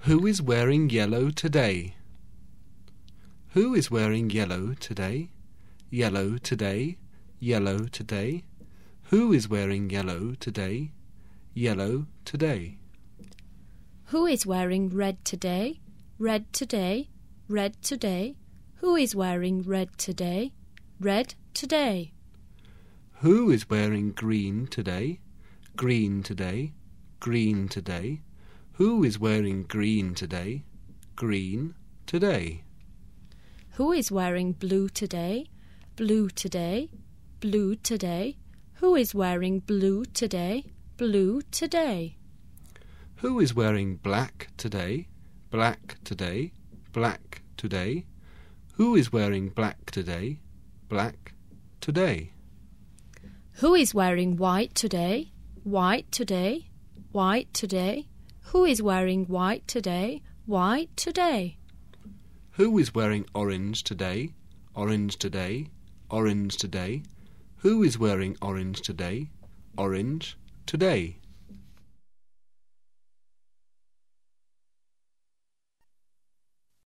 Who is wearing yellow today? Who is wearing yellow today? Yellow today, yellow today. Who is wearing yellow today? Yellow today. Who is wearing red today? Red today, red today. Who is wearing red today? Red today. Who is wearing green today? Green today, green today. Who is wearing green today? Green today. Who is wearing blue today? Blue today, blue today. Who is wearing blue today? Blue today. Who is wearing black today? Black today, black today. Who is wearing black today? Black today. Who is wearing white today? White today, white today. Who is wearing white today? White today. Who is wearing orange today? Orange today, orange today. Who is wearing orange today? Orange today.